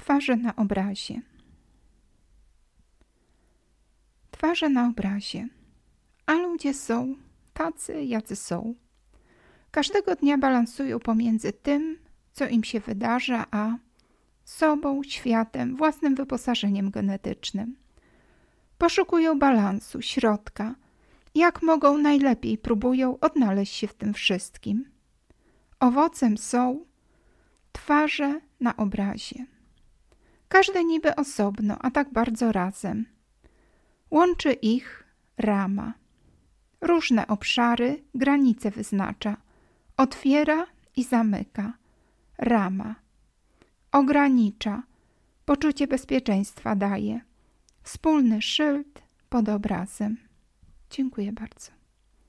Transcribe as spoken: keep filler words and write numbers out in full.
Twarze na obrazie. Twarze na obrazie. A ludzie są tacy, jacy są. Każdego dnia balansują pomiędzy tym, co im się wydarza, a sobą, światem, własnym wyposażeniem genetycznym. Poszukują balansu, środka. Jak mogą najlepiej próbują odnaleźć się w tym wszystkim. Owocem są twarze na obrazie. Każde niby osobno, a tak bardzo razem. Łączy ich rama. Różne obszary, granice wyznacza. Otwiera i zamyka. Rama. Ogranicza. Poczucie bezpieczeństwa daje. Wspólny szyld pod obrazem. Dziękuję bardzo.